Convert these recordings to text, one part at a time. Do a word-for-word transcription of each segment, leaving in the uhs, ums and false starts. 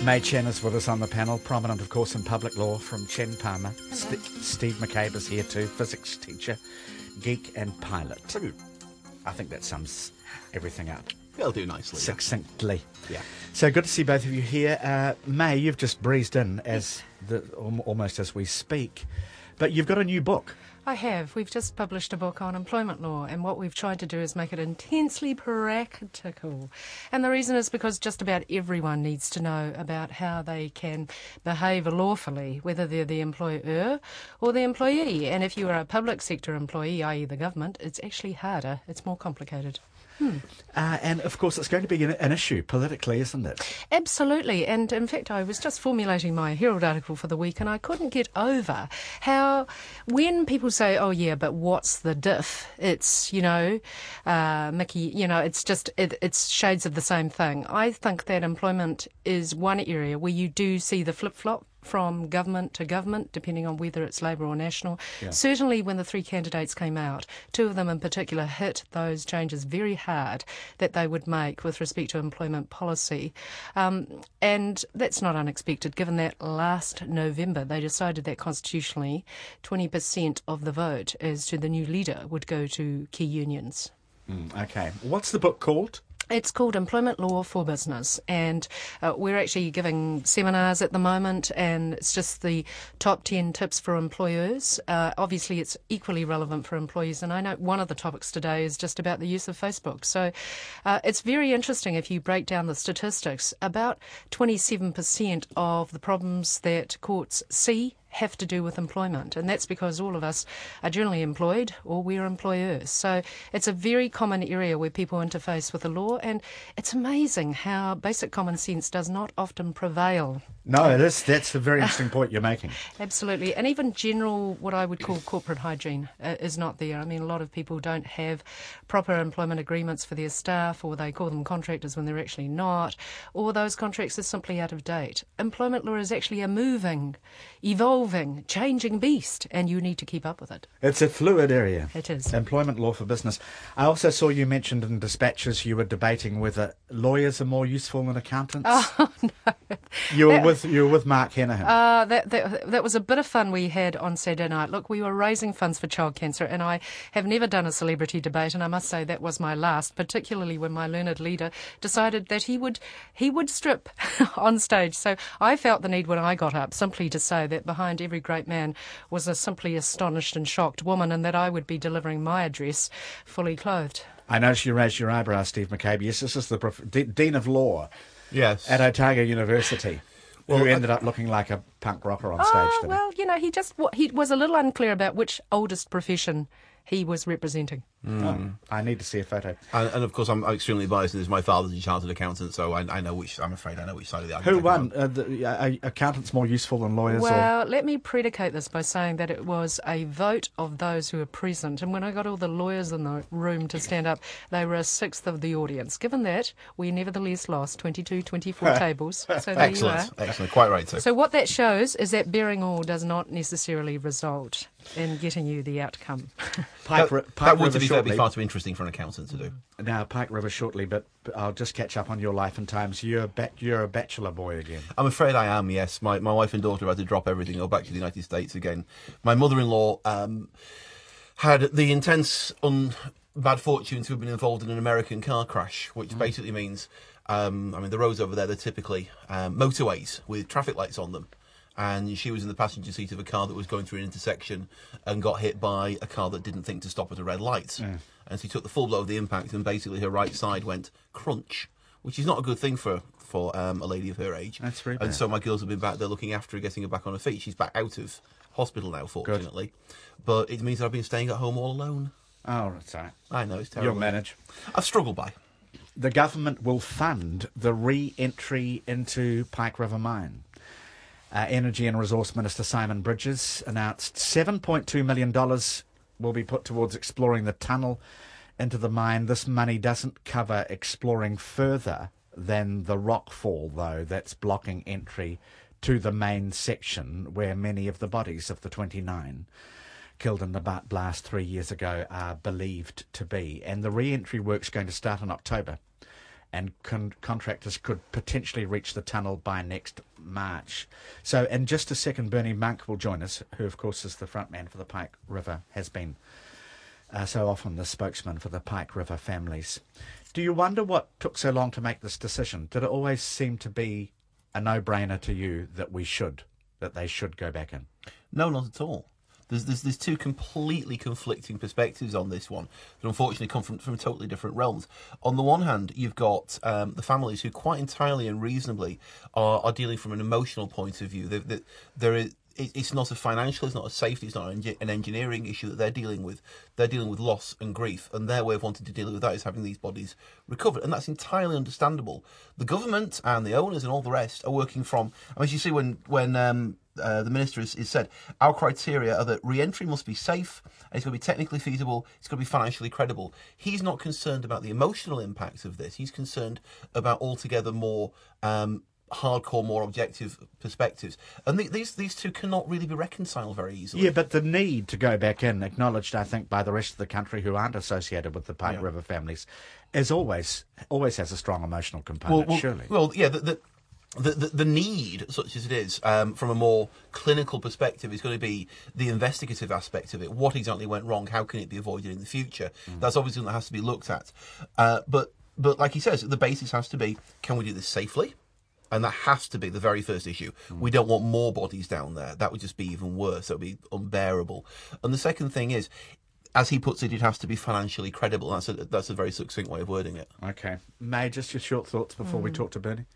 May Chen is with us on the panel, prominent, of course, in public law from Chen Palmer. St- Steve McCabe is here too, physics teacher, geek and pilot. Thank you. I think that sums everything up. It'll do nicely. Succinctly. Yeah. So good to see both of you here. Uh, May, you've just breezed in as the, almost as we speak, but you've got a new book. I have. We've just published a book on employment law, and what we've tried to do is make it intensely practical. And the reason is because just about everyone needs to know about how they can behave lawfully, whether they're the employer or the employee. And if you are a public sector employee, that is the government, it's actually harder. It's more complicated. Hmm. Uh, and, of course, it's going to be an, an issue politically, isn't it? Absolutely. And, in fact, I was just formulating my Herald article for the week, and I couldn't get over how when people say, oh, yeah, but what's the diff? It's, you know, uh, Mickey, you know, it's just, it, it's shades of the same thing. I think that employment is one area where you do see the flip-flop from government to government, depending on whether it's Labour or National. Yeah. Certainly when the three candidates came out, two of them in particular hit those changes very hard that they would make with respect to employment policy. Um, and that's not unexpected, given that last November they decided that constitutionally twenty percent of the vote as to the new leader would go to key unions. Mm, okay. What's the book called? It's called Employment Law for Business, and uh, we're actually giving seminars at the moment, and it's just the top ten tips for employers. Uh, obviously, it's equally relevant for employees, and I know one of the topics today is just about the use of Facebook. So uh, it's very interesting if you break down the statistics. About twenty-seven percent of the problems that courts see have to do with employment, and that's because all of us are generally employed or we're employers. So it's a very common area where people interface with the law, and it's amazing how basic common sense does not often prevail. No, it is. That's a very interesting point you're making. Absolutely. And even general, what I would call corporate hygiene uh, is not there. I mean, a lot of people don't have proper employment agreements for their staff, or they call them contractors when they're actually not, or those contracts are simply out of date. Employment law is actually a moving, evolving, changing beast, and you need to keep up with it. It's a fluid area. It is. Employment law for business. I also saw you mentioned in dispatches you were debating whether lawyers are more useful than accountants. Oh, no. You were That, with you were with Mark Hennihan. Uh, that, that, that was a bit of fun we had on Saturday night. Look, we were raising funds for child cancer, and I have never done a celebrity debate, and I must say that was my last, particularly when my learned leader decided that he would he would strip on stage. So I felt the need when I got up simply to say that behind every great man was a simply astonished and shocked woman, and that I would be delivering my address fully clothed. I noticed you raised your eyebrow, Steve McCabe. Yes, this is the prof- D- Dean of Law Yes. at Otago University, Well, who I- ended up looking like a punk rocker on stage Oh, today. well, you know, he just he was a little unclear about which oldest profession he was representing. Oh, I need to see a photo. And, and of course, I'm extremely biased in this. My father's a chartered accountant, so I, I know which. I'm afraid I know which side of the Who argument. won? Uh, the, uh, are accountants more useful than lawyers? Or? Well, let me predicate this by saying that it was a vote of those who were present. And when I got all the lawyers in the room to stand up, they were a sixth of the audience. Given that, we nevertheless lost twenty-two twenty-four tables. So there Excellent, you are. excellent, quite right. So, So what that shows is that bearing all does not necessarily result in getting you the outcome. Pike, that, Ri- Pike that would, River to be fair, be shortly. far too interesting for an accountant to do. Now, Pike River shortly, but but I'll just catch up on your life and times. You're a, ba- you're a bachelor boy again. I'm afraid I am, yes. My my wife and daughter had to drop everything and go back to the United States again. My mother-in-law um, had the intense, un- bad fortune to have been involved in an American car crash, which mm. basically means, um, I mean, the roads over there, they're typically um, motorways with traffic lights on them. And she was in the passenger seat of a car that was going through an intersection and got hit by a car that didn't think to stop at a red light. Yeah. And she took the full blow of the impact, and basically her right side went crunch, which is not a good thing for, for um, a lady of her age. That's very bad. And so my girls have been back there looking after her, getting her back on her feet. She's back out of hospital now, fortunately. Good. But it means that I've been staying at home all alone. Oh, that's all right. I know, it's terrible. You'll manage. I've struggled by. The government will fund the re-entry into Pike River Mine. Uh, Energy and Resource Minister Simon Bridges announced seven point two million dollars will be put towards exploring the tunnel into the mine. This money doesn't cover exploring further than the rockfall, though, that's blocking entry to the main section where many of the bodies of the twenty-nine killed in the Bart blast three years ago are believed to be. And the re-entry work's going to start in October. and con- contractors could potentially reach the tunnel by next March. So in just a second, Bernie Monk will join us, who of course is the front man for the Pike River, has been uh, so often the spokesman for the Pike River families. Do you wonder what took so long to make this decision? Did it always seem to be a no-brainer to you that we should, that they should go back in? No, not at all. There's, there's there's two completely conflicting perspectives on this one that unfortunately come from, from totally different realms. On the one hand, you've got um, the families who quite entirely and reasonably are, are dealing from an emotional point of view. There, there, there is, it's not a financial, it's not a safety, it's not an engineering issue that they're dealing with. They're dealing with loss and grief, and their way of wanting to deal with that is having these bodies recovered, and that's entirely understandable. The government and the owners and all the rest are working from, I mean, as you see when, when um, uh, the Minister has, has said, our criteria are that re-entry must be safe, and it's going to be technically feasible, it's going to be financially credible. He's not concerned about the emotional impact of this, he's concerned about altogether more um, hardcore, more objective perspectives, and the, these these two cannot really be reconciled very easily. Yeah, but the need to go back in, acknowledged, I think, by the rest of the country who aren't associated with the Pike Yeah. River families, is always always has a strong emotional component. well, well, surely. Well, yeah, the, the the the the need, such as it is, um, from a more clinical perspective, is going to be the investigative aspect of it. What exactly went wrong? How can it be avoided in the future? Mm. That's obviously something that has to be looked at. Uh, but but like he says, the basis has to be: can we do this safely? And that has to be the very first issue. Mm. We don't want more bodies down there. That would just be even worse. That would be unbearable. And the second thing is, as he puts it, it has to be financially credible. That's a, that's a very succinct way of wording it. Okay. May, just your short thoughts before mm. we talk to Bernie?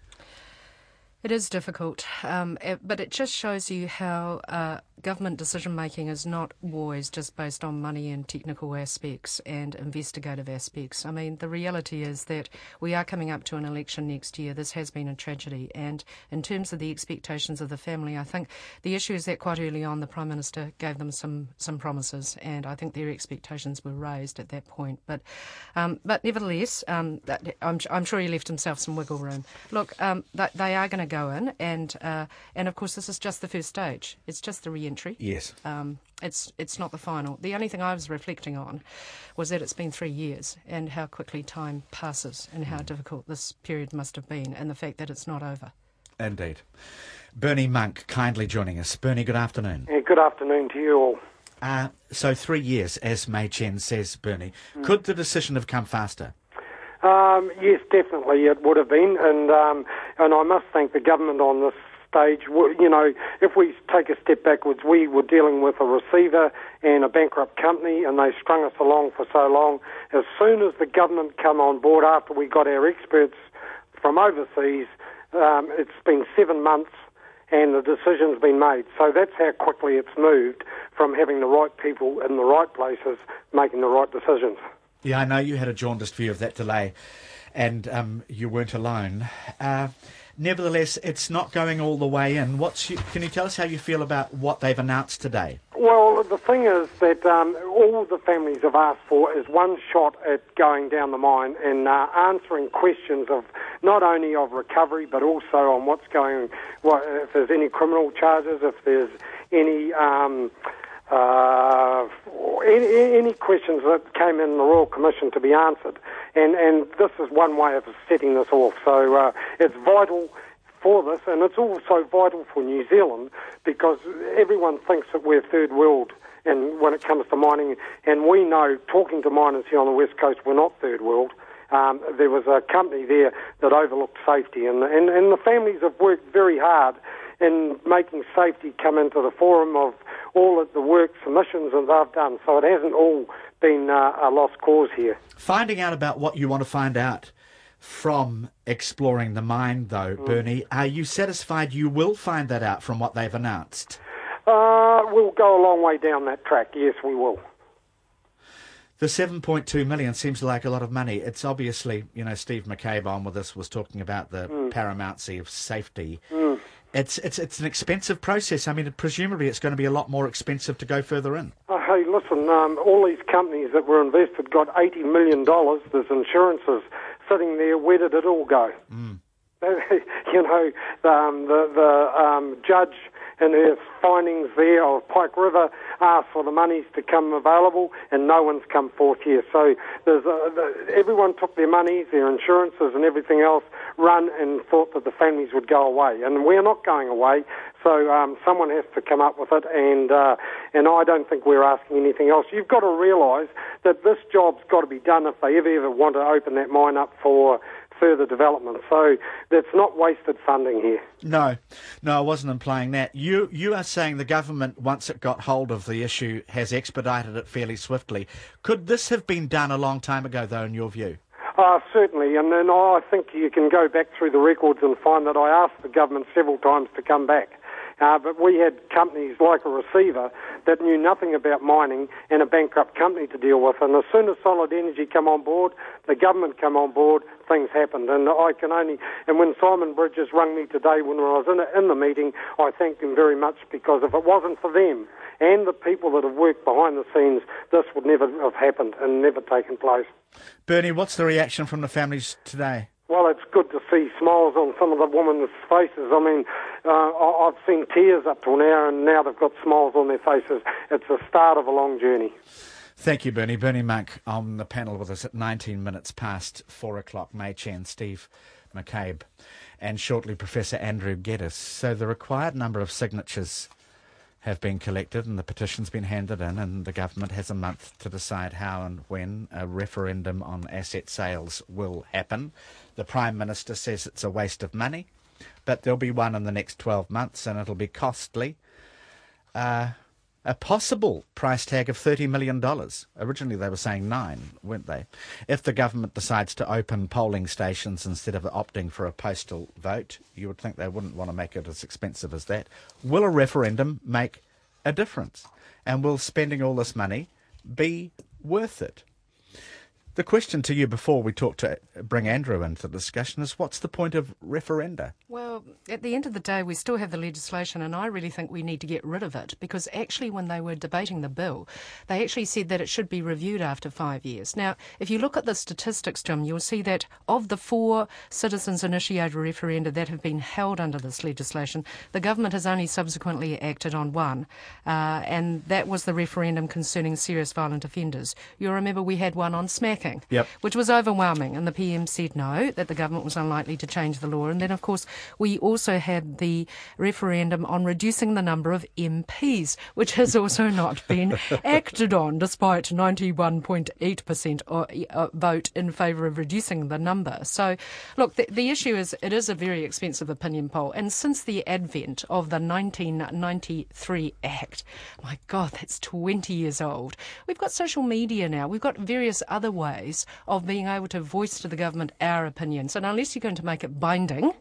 It is difficult, um, it, but it just shows you how uh, government decision-making is not always just based on money and technical aspects and investigative aspects. I mean, the reality is that we are coming up to an election next year. This has been a tragedy, and in terms of the expectations of the family, I think the issue is that quite early on the Prime Minister gave them some, some promises, and I think their expectations were raised at that point. But um, but nevertheless, um, that, I'm, I'm sure he left himself some wiggle room. Look, um, they, they are going to go in, and uh, and of course this is just the first stage. It's just the re-entry. Yes. Um, it's it's not the final. The only thing I was reflecting on was that it's been three years and how quickly time passes and how mm. difficult this period must have been, and the fact that it's not over. Indeed. Bernie Monk kindly joining us. Bernie, good afternoon. Yeah, good afternoon to you all. Uh, so three years, as May Chen says, Bernie. Mm. Could the decision have come faster? Um, yes, definitely it would have been, and um, and I must thank the government on this stage. You know, if we take a step backwards, we were dealing with a receiver and a bankrupt company, and they strung us along for so long. As soon as the government come on board, after we got our experts from overseas, um, it's been seven months, and the decision's been made. So that's how quickly it's moved from having the right people in the right places making the right decisions. Yeah, I know you had a jaundiced view of that delay, and um, you weren't alone. Uh, nevertheless, it's not going all the way in. What's you, can you tell us how you feel about what they've announced today? Well, the thing is that um, all the families have asked for is one shot at going down the mine and uh, answering questions of not only of recovery but also on what's going, what, if there's any criminal charges, if there's any... Um, Uh, any, any questions that came in the Royal Commission to be answered. And, and this is one way of setting this off. So uh, it's vital for this, and it's also vital for New Zealand because everyone thinks that we're third world and when it comes to mining. And we know, talking to miners here on the West Coast, we're not third world. Um, there was a company there that overlooked safety, and, and, and the families have worked very hard in making safety come into the forum of all of the work submissions that they've done. So it hasn't all been uh, a lost cause here. Finding out about what you want to find out from exploring the mine, though, mm. Bernie, are you satisfied you will find that out from what they've announced? Uh, we'll go a long way down that track, yes, we will. The seven point two million seems like a lot of money. It's obviously, you know, Steve McCabe on with us was talking about the mm. paramountcy of safety. Mm. It's it's it's an expensive process. I mean, presumably it's going to be a lot more expensive to go further in. Oh, hey, listen, um, all these companies that were invested got eighty million dollars. There's insurances sitting there. Where did it all go? Mm. You know, um, the, the um, judge in her findings there of Pike River, asked for the monies to come available, and no one's come forth here. So there's a, the, everyone took their monies, their insurances and everything else, run and thought that the families would go away. And we're not going away, so um, someone has to come up with it, and uh, and I don't think we're asking anything else. You've got to realise that this job's got to be done if they ever, ever want to open that mine up for further development. So that's not wasted funding here. No, no, I wasn't implying that. You you are saying the government, once it got hold of the issue, has expedited it fairly swiftly. Could this have been done a long time ago, though, in your view? Uh, certainly, and then I think you can go back through the records and find that I asked the government several times to come back. Uh, but we had companies like a receiver that knew nothing about mining and a bankrupt company to deal with. And as soon as Solid Energy come on board, the government come on board, things happened. And I can only, and when Simon Bridges rang me today when I was in, a, in the meeting, I thanked him very much, because if it wasn't for them and the people that have worked behind the scenes, this would never have happened and never taken place. Bernie, what's the reaction from the families today? Well, it's good to see smiles on some of the women's faces. I mean, uh, I've seen tears up till now, and now they've got smiles on their faces. It's the start of a long journey. Thank you, Bernie. Bernie Monk on the panel with us at nineteen minutes past four o'clock. May Chen, Steve McCabe, and shortly Professor Andrew Geddes. So the required number of signatures have been collected and the petition's been handed in, and the government has a month to decide how and when a referendum on asset sales will happen. The Prime Minister says it's a waste of money, but there'll be one in the next twelve months and it'll be costly. Uh, a possible price tag of thirty million dollars. Originally they were saying nine, weren't they? If the government decides to open polling stations instead of opting for a postal vote, you would think they wouldn't want to make it as expensive as that. Will a referendum make a difference? And will spending all this money be worth it? The question to you before we talk to bring Andrew into the discussion is, what's the point of referenda? Well, at the end of the day, we still have the legislation, and I really think we need to get rid of it, because actually when they were debating the bill, they actually said that it should be reviewed after five years. Now, if you look at the statistics, Jim, you'll see that of the four citizens-initiated referenda that have been held under this legislation, the government has only subsequently acted on one, uh, and that was the referendum concerning serious violent offenders. You'll remember we had one on smacking. Yep. Which was overwhelming, and the P M said no, that the government was unlikely to change the law. And then, of course, we also had the referendum on reducing the number of M Ps, which has also not been acted on, despite ninety-one point eight percent vote in favour of reducing the number. So, look, the, the issue is it is a very expensive opinion poll, and since the advent of the nineteen ninety-three Act, my God, that's twenty years old, we've got social media now, we've got various other ways of being able to voice to the government our opinions. And unless you're going to make it binding,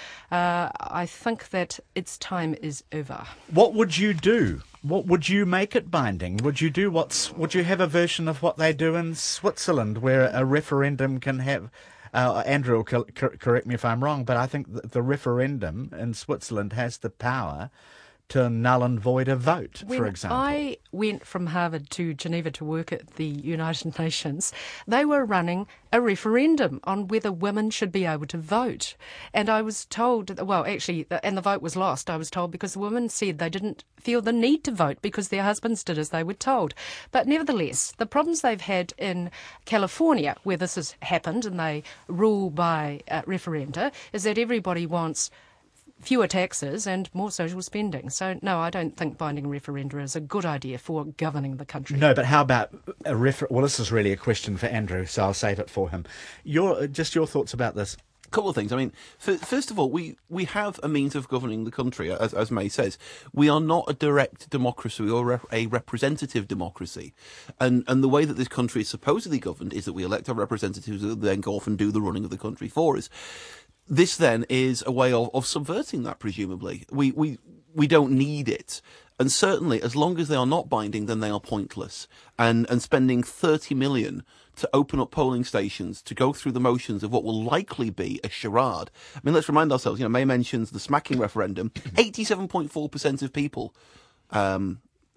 uh, I think that its time is over. What would you do? What would you make it binding? Would you do what's? Would you have a version of what they do in Switzerland, where a referendum can have? Uh, Andrew will co- correct me if I'm wrong, but I think the, the referendum in Switzerland has the power to null and void a vote, when for example. I went from Harvard to Geneva to work at the United Nations, they were running a referendum on whether women should be able to vote. And I was told, well, actually, and the vote was lost, I was told, because the women said they didn't feel the need to vote because their husbands did as they were told. But nevertheless, the problems they've had in California, where this has happened and they rule by uh, referenda, is that everybody wants fewer taxes and more social spending. So, no, I don't think binding referenda is a good idea for governing the country. No, but how about a refer- Well, this is really a question for Andrew, so I'll save it for him. Your, just your thoughts about this. A couple of things. I mean, f- first of all, we, we have a means of governing the country, as, as May says. We are not a direct democracy or rep- a representative democracy. And and the way that this country is supposedly governed is that we elect our representatives who then go off and do the running of the country for us. This then is a way of, of subverting that, presumably. We, we we don't need it. And certainly, as long as they are not binding, then they are pointless. And and spending thirty million to open up polling stations, to go through the motions of what will likely be a charade. I mean, let's remind ourselves, you know, May mentions the smacking referendum. eighty-seven point four percent of people um,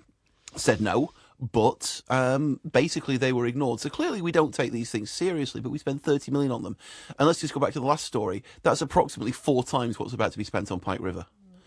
said no. But um, basically they were ignored. So clearly we don't take these things seriously, but we spend thirty million on them. And let's just go back to the last story. That's approximately four times what's about to be spent on Pike River. It's interesting.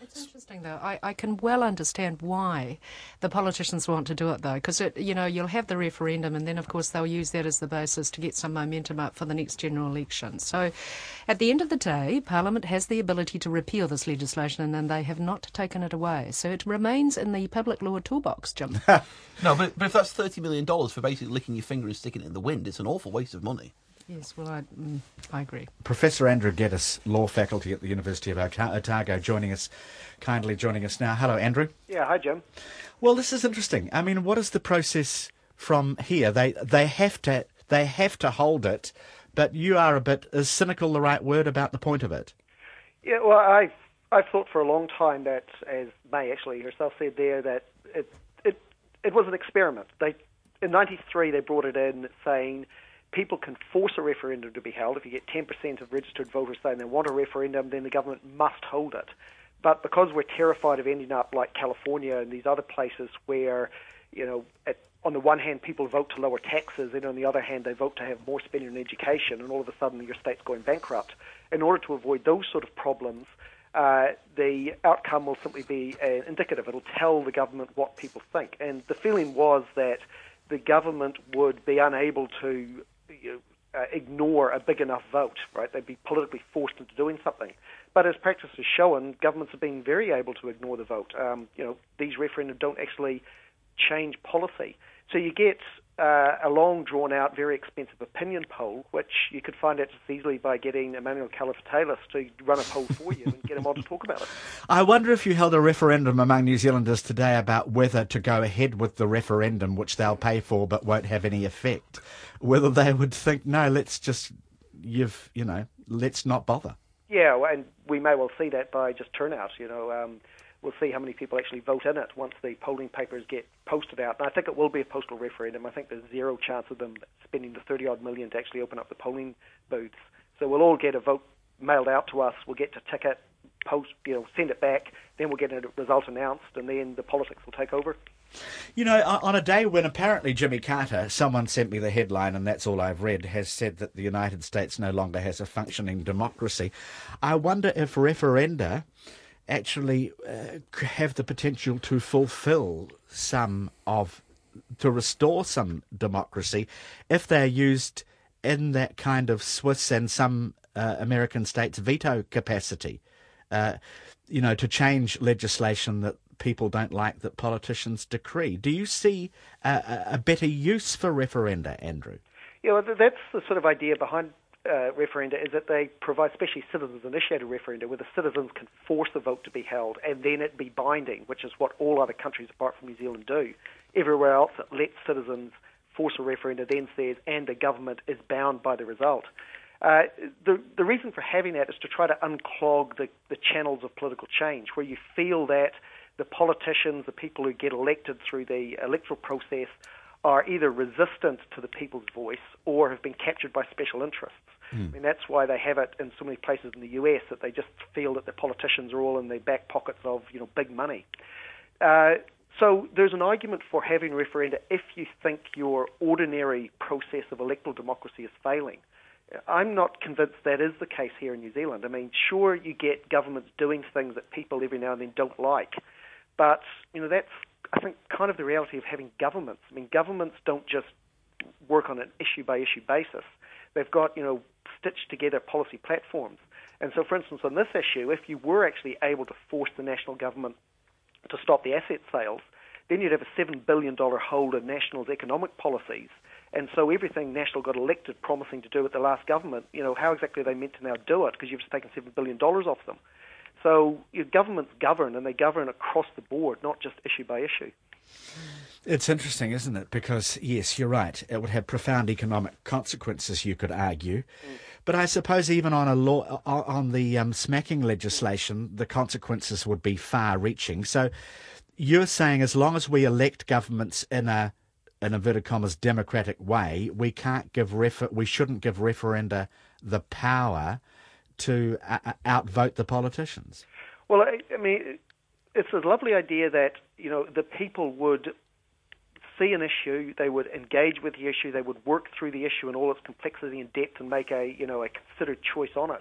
interesting, though. I, I can well understand why the politicians want to do it, though, because, you know, you'll have the referendum and then, of course, they'll use that as the basis to get some momentum up for the next general election. So at the end of the day, Parliament has the ability to repeal this legislation and they have not taken it away. So it remains in the public law toolbox, Jim. No, but, but if that's thirty million dollars for basically licking your finger and sticking it in the wind, it's an awful waste of money. Yes, well, I, mm, I agree. Professor Andrew Geddes, law faculty at the University of Otago, joining us, kindly joining us now. Hello, Andrew. Yeah, hi, Jim. Well, this is interesting. I mean, what is the process from here? They they have to they have to hold it, but you are a bit, is cynical the right word about the point of it? Yeah, well, I've, I've thought for a long time that, as May actually herself said there, that it it, it was an experiment. They in ninety-three they brought it in saying people can force a referendum to be held. If you get ten percent of registered voters saying they want a referendum, then the government must hold it. But because we're terrified of ending up like California and these other places where, you know, at, on the one hand people vote to lower taxes and on the other hand they vote to have more spending on education and all of a sudden your state's going bankrupt, in order to avoid those sort of problems, uh, the outcome will simply be uh, indicative. It'll tell the government what people think. And the feeling was that the government would be unable to You know, uh, ignore a big enough vote, right? They'd be politically forced into doing something. But as practice has shown, governments have been very able to ignore the vote. Um, you know, these referenda don't actually change policy. So you get uh, a long, drawn-out, very expensive opinion poll, which you could find out just easily by getting Emmanuel Kalofotelis to run a poll for you and get him on to talk about it. I wonder if you held a referendum among New Zealanders today about whether to go ahead with the referendum, which they'll pay for but won't have any effect, whether they would think, no, let's just, you've, you know, let's not bother. Yeah, and we may well see that by just turnout, you know. Um, we'll see how many people actually vote in it once the polling papers get posted out. And I think it will be a postal referendum. I think there's zero chance of them spending the thirty-odd million to actually open up the polling booths. So we'll all get a vote mailed out to us. We'll get to tick it, post, you know, send it back. Then we'll get a result announced, and then the politics will take over. You know, on a day when apparently Jimmy Carter, someone sent me the headline and that's all I've read, has said that the United States no longer has a functioning democracy, I wonder if referenda actually uh, have the potential to fulfil some of, to restore some democracy if they're used in that kind of Swiss and some uh, American states' veto capacity, uh, you know, to change legislation that people don't like that politicians decree. Do you see a, a better use for referenda, Andrew? Yeah, well, that's the sort of idea behind uh, referenda, is that they provide, especially citizens-initiated referenda, where the citizens can force the vote to be held and then it be binding, which is what all other countries apart from New Zealand do. Everywhere else it lets citizens force a referenda, then says, and the government is bound by the result. Uh, the, the reason for having that is to try to unclog the, the channels of political change, where you feel that the politicians, the people who get elected through the electoral process, are either resistant to the people's voice or have been captured by special interests. Mm. I mean, that's why they have it in so many places in the U S, that they just feel that the politicians are all in the back pockets of, you know, big money. Uh, so there's an argument for having referenda if you think your ordinary process of electoral democracy is failing. I'm not convinced that is the case here in New Zealand. I mean, sure, you get governments doing things that people every now and then don't like, but, you know, that's, I think, kind of the reality of having governments. I mean, governments don't just work on an issue-by-issue basis. They've got, you know, stitched together policy platforms. And so, for instance, on this issue, if you were actually able to force the national government to stop the asset sales, then you'd have a seven billion dollars hold in National's economic policies. And so everything National got elected promising to do at the last government, you know, how exactly are they meant to now do it? Because you've just taken seven billion dollars off them. So your governments govern, and they govern across the board, not just issue by issue. It's interesting, isn't it? Because, yes, you're right. It would have profound economic consequences, you could argue. Mm. But I suppose even on a law, on the um, smacking legislation, the consequences would be far-reaching. So you're saying as long as we elect governments in a, in inverted commas, democratic way, we can't give refer- we shouldn't give referenda the power to uh, outvote the politicians. Well, I, I mean, it's a lovely idea that, you know, the people would see an issue, they would engage with the issue, they would work through the issue in all its complexity and depth and make a, you know, a considered choice on it.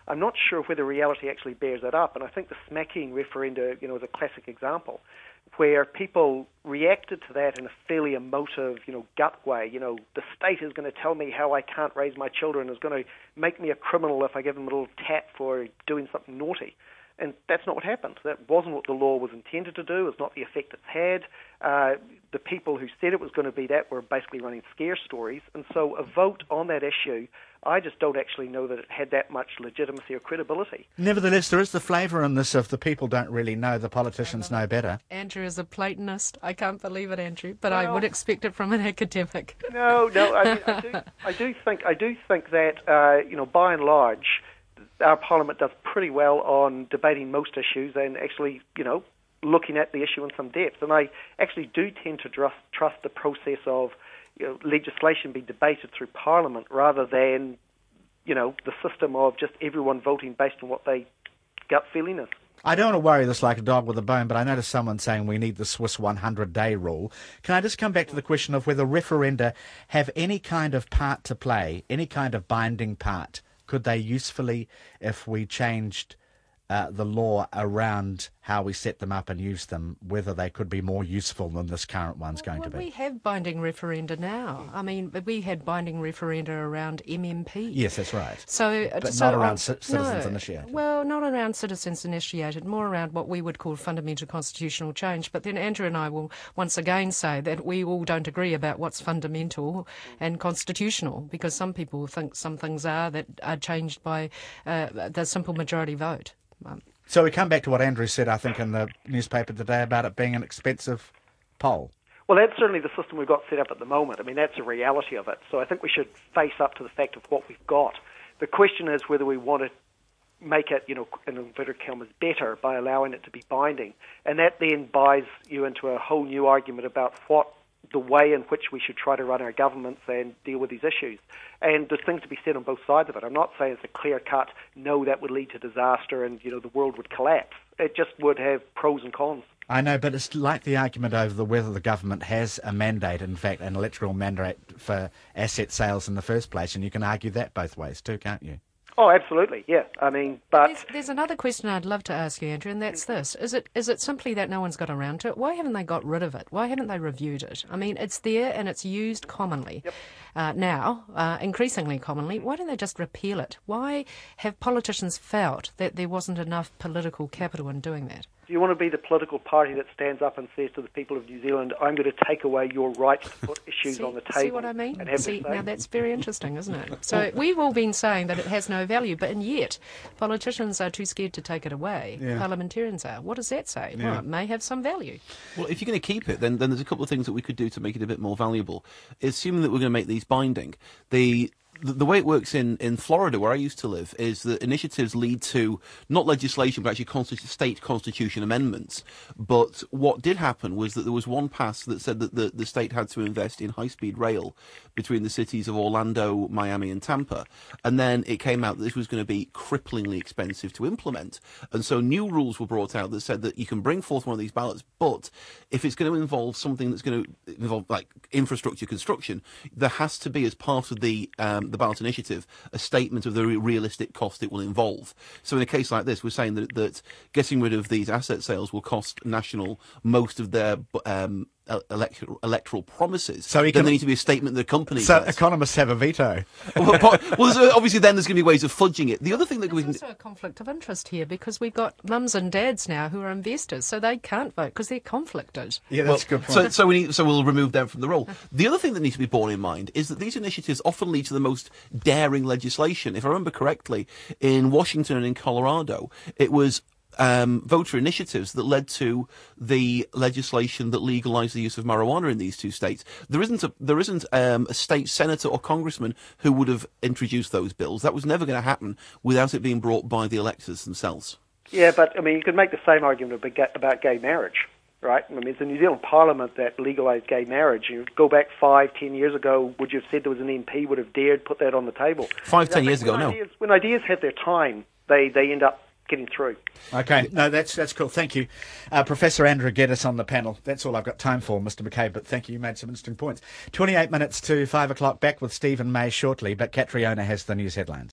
I'm not sure whether reality actually bears that up. And I think the smacking referenda, you know, is a classic example where people reacted to that in a fairly emotive, you know, gut way. You know, the state is going to tell me how I can't raise my children, is going to make me a criminal if I give them a little tap for doing something naughty. And that's not what happened. That wasn't what the law was intended to do. It's not the effect it's had. Uh, the people who said it was going to be that were basically running scare stories. And so a vote on that issue, I just don't actually know that it had that much legitimacy or credibility. Nevertheless, there is the flavour in this of the people don't really know, the politicians know better. Andrew is a Platonist. I can't believe it, Andrew, but I Well, would expect it from an academic. No, no. I, mean, I, do, I do think I do think that uh, you know, by and large, our Parliament does pretty well on debating most issues and actually, you know, looking at the issue in some depth. And I actually do tend to trust, trust the process of, you know, legislation being debated through Parliament rather than, you know, the system of just everyone voting based on what they gut feeling is. I don't want to worry this like a dog with a bone, but I noticed someone saying we need the Swiss one hundred day rule. Can I just come back to the question of whether referenda have any kind of part to play, any kind of binding part? Could they usefully, if we changed uh, the law around how we set them up and use them, whether they could be more useful than this current one's going well, to be? We have binding referenda now. I mean, we had binding referenda around M M P. Yes, that's right. So, But so not around on, ci- citizens no, initiated. Well, not around citizens initiated, more around what we would call fundamental constitutional change. But then Andrew and I will once again say that we all don't agree about what's fundamental and constitutional, because some people think some things are that are changed by uh, the simple majority vote. Um, So we come back to what Andrew said, I think, in the newspaper today about it being an expensive poll. Well, that's certainly the system we've got set up at the moment. I mean, that's the reality of it. So I think we should face up to the fact of what we've got. The question is whether we want to make it, you know, in inverted commas, better by allowing it to be binding. And that then buys you into a whole new argument about what the way in which we should try to run our governments and deal with these issues. And there's things to be said on both sides of it. I'm not saying it's a clear-cut, no, that would lead to disaster and, you know, the world would collapse. It just would have pros and cons. I know, but it's like the argument over the whether the government has a mandate, in fact, an electoral mandate for asset sales in the first place, and you can argue that both ways too, can't you? Oh, absolutely, yeah. I mean, but... There's, there's another question I'd love to ask you, Andrew, and that's this. Is it is it simply that no one's got around to it? Why haven't they got rid of it? Why haven't they reviewed it? I mean, it's there and it's used commonly. Yep. Uh, now, uh, increasingly commonly. Why don't they just repeal it? Why have politicians felt that there wasn't enough political capital in doing that? Do you want to be the political party that stands up and says to the people of New Zealand, I'm going to take away your right to put issues see, on the table? See what I mean? And have See, their say? now that's very interesting, isn't it? So we've all been saying that it has no value, but and yet politicians are too scared to take it away. Yeah. Parliamentarians are. What does that say? Yeah. Well, it may have some value. Well, if you're going to keep it, then, then there's a couple of things that we could do to make it a bit more valuable. Assuming that we're going to make these binding, the the, the way it works in, in Florida, where I used to live, is that initiatives lead to not legislation, but actually constitu- state constitution amendments. But what did happen was that there was one passed that said that the, the state had to invest in high-speed rail between the cities of Orlando, Miami, and Tampa. And then it came out that this was going to be cripplingly expensive to implement. And so new rules were brought out that said that you can bring forth one of these ballots, but if it's going to involve something that's going to involve, like, infrastructure construction, there has to be, as part of the um, the ballot initiative, a statement of the re- realistic cost it will involve. So in a case like this, we're saying that, that getting rid of these asset sales will cost National most of their um, electoral, electoral promises. So he then can- there needs to be a statement that accompanies So that. economists have a veto. well, po- well, there's, uh, obviously then there's going to be ways of fudging it. The other thing that we There's can... also a conflict of interest here because we've got mums and dads now who are investors, so they can't vote because they're conflicted. Yeah, that's a good point. So, so we need, so we'll remove them from the role. The other thing that needs to be borne in mind is that these initiatives often lead to the most daring legislation. If I remember correctly, in Washington and in Colorado, it was um, voter initiatives that led to the legislation that legalised the use of marijuana in these two states. There isn't a there isn't um, a state senator or congressman who would have introduced those bills. That was never going to happen without it being brought by the electors themselves. Yeah, but, I mean, you could make the same argument about ga- about gay marriage, right? I mean, it's the New Zealand Parliament that legalised gay marriage. You go back five, ten years ago, would you have said there was an M P would have dared put that on the table? Five, I ten think years ago, when no. Ideas, when ideas have their time, they, they end up getting through. Okay, no, that's that's cool. Thank you. Uh, Professor Andrew Geddes on the panel. That's all I've got time for, Mister McCabe, but thank you. You made some interesting points. twenty-eight minutes to five o'clock, back with Stephen May shortly, but Catriona has the news headlines.